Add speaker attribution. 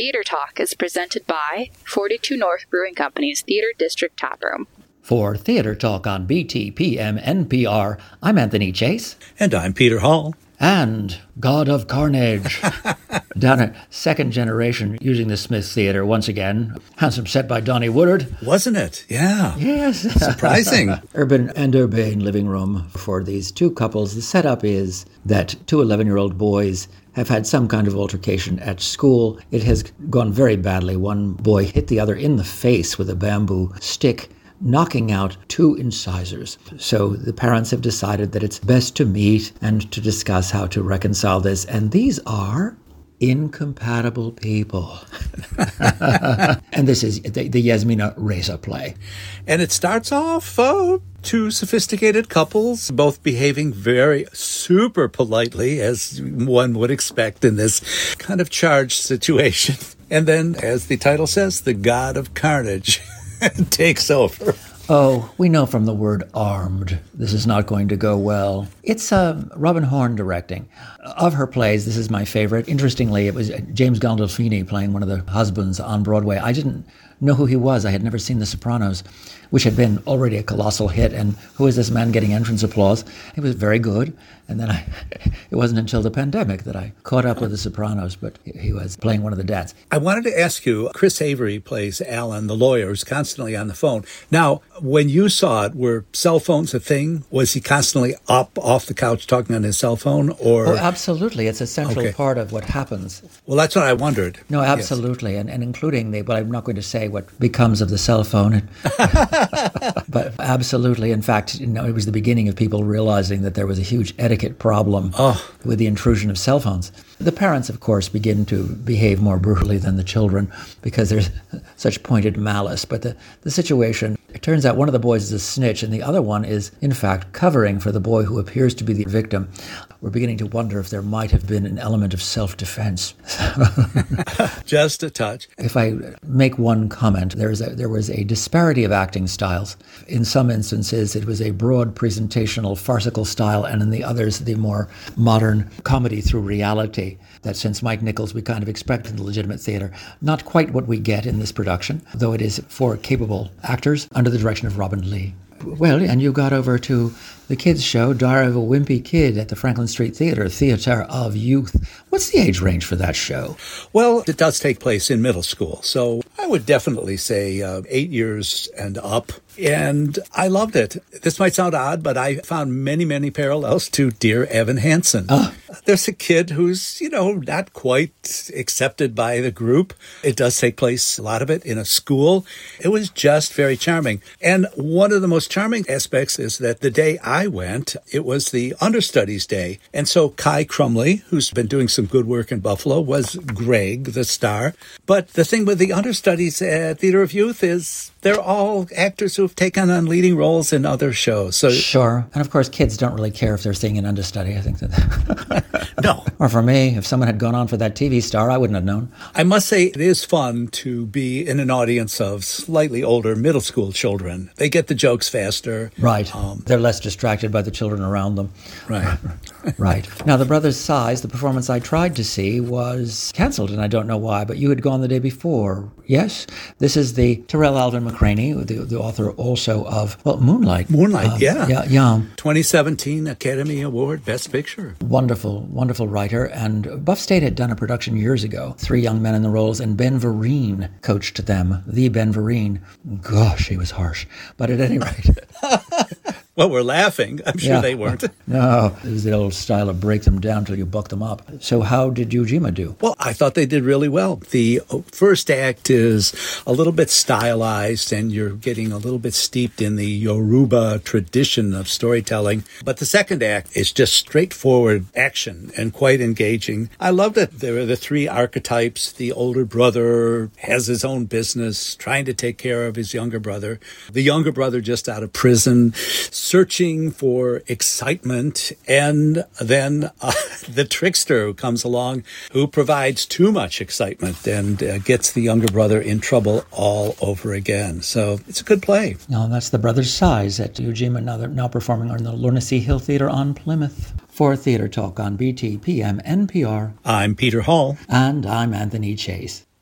Speaker 1: Theater Talk is presented by 42 North Brewing Company's Theater District Taproom.
Speaker 2: For Theater Talk on BTPM NPR, I'm Anthony Chase.
Speaker 3: And I'm Peter Hall.
Speaker 2: And God of Carnage. Down at Second Generation, using the Smith Theater once again. Handsome set by Donnie Woodard.
Speaker 3: Wasn't it? Yeah.
Speaker 2: Yes.
Speaker 3: Surprising.
Speaker 2: Urban and urbane living room for these two couples. The setup is that two 11-year-old boys have had some kind of altercation at school. It has gone very badly. One boy hit the other in the face with a bamboo stick, knocking out two incisors. So the parents have decided that it's best to meet and to discuss how to reconcile this. And these are incompatible people. And this is the Yasmina Reza play.
Speaker 3: And it starts off two sophisticated couples, both behaving very super politely, as one would expect in this kind of charged situation. And then, as the title says, the God of Carnage takes over.
Speaker 2: Oh, we know from the word armed, this is not going to go well. It's Robin Horn directing. Of her plays, this is my favorite. Interestingly, it was James Gandolfini playing one of the husbands on Broadway. I didn't know who he was. I had never seen The Sopranos, which had been already a colossal hit. And who is this man getting entrance applause? He was very good. And then it wasn't until the pandemic that I caught up with The Sopranos, but he was playing one of the dads.
Speaker 3: I wanted to ask you, Chris Avery plays Alan, the lawyer who's constantly on the phone. Now, when you saw it, were cell phones a thing? Was he constantly up off the couch talking on his cell phone? Or?
Speaker 2: Oh, absolutely. It's a central part of what happens.
Speaker 3: Well, that's what I wondered.
Speaker 2: No, absolutely. Yes. And including but I'm not going to say what becomes of the cell phone. But absolutely. In fact, it was the beginning of people realizing that there was a huge etiquette problem with the intrusion of cell phones. The parents, of course, begin to behave more brutally than the children because there's such pointed malice. But the situation, it turns out one of the boys is a snitch and the other one is, in fact, covering for the boy who appears to be the victim. We're beginning to wonder if there might have been an element of self-defense.
Speaker 3: Just a touch.
Speaker 2: If I make one comment, there was a disparity of acting styles. In some instances, it was a broad presentational farcical style, and in the others, the more modern comedy through reality that since Mike Nichols we kind of expect in the legitimate theater. Not quite what we get in this production, though it is for capable actors under the direction of Robin Lee. Well, and you got over to the kids' show, Diary of a Wimpy Kid at the Franklin Street Theater, Theater of Youth. What's the age range for that show?
Speaker 3: Well, it does take place in middle school, so I would definitely say 8 years and up. And I loved it. This might sound odd, but I found many, many parallels to Dear Evan Hansen. There's a kid who's, not quite accepted by the group. It does take place, a lot of it, in a school. It was just very charming. And one of the most charming aspects is that the day I went, it was the understudies day. And so Kai Crumley, who's been doing some good work in Buffalo, was Greg, the star. But the thing with the understudies at Theater of Youth is they're all actors who've taken on leading roles in other shows. So
Speaker 2: sure. And of course, kids don't really care if they're seeing an understudy. I think that.
Speaker 3: No.
Speaker 2: Or for me, if someone had gone on for that TV star, I wouldn't have known.
Speaker 3: I must say it is fun to be in an audience of slightly older middle school children. They get the jokes faster.
Speaker 2: Right. They're less distracted by the children around them.
Speaker 3: Right.
Speaker 2: Right. Now, The Brothers' Size, the performance I tried to see, was canceled, and I don't know why, but you had gone the day before. Yes? This is the Terrell Alvin McCraney, the author also of, Moonlight.
Speaker 3: Moonlight, yeah.
Speaker 2: Yeah.
Speaker 3: 2017 Academy Award, Best Picture.
Speaker 2: Wonderful, wonderful writer. And Buff State had done a production years ago, 3 young men in the roles, and Ben Vereen coached them. The Ben Vereen. Gosh, he was harsh. But at any rate.
Speaker 3: Well, we're laughing. I'm sure they weren't.
Speaker 2: No, it was the old style of break them down till you buck them up. So how did Ujima do?
Speaker 3: Well, I thought they did really well. The first act is a little bit stylized, and you're getting a little bit steeped in the Yoruba tradition of storytelling. But the second act is just straightforward action and quite engaging. I loved it. There are the 3 archetypes. The older brother has his own business, trying to take care of his younger brother. The younger brother just out of prison, searching for excitement, and then the trickster who comes along who provides too much excitement and gets the younger brother in trouble all over again. So it's a good play.
Speaker 2: No, that's The Brothers' Size at Ujima, now performing in the Lunacy Hill Theater on Plymouth. For Theater Talk on BTPM NPR,
Speaker 3: I'm Peter Hall.
Speaker 2: And I'm Anthony Chase.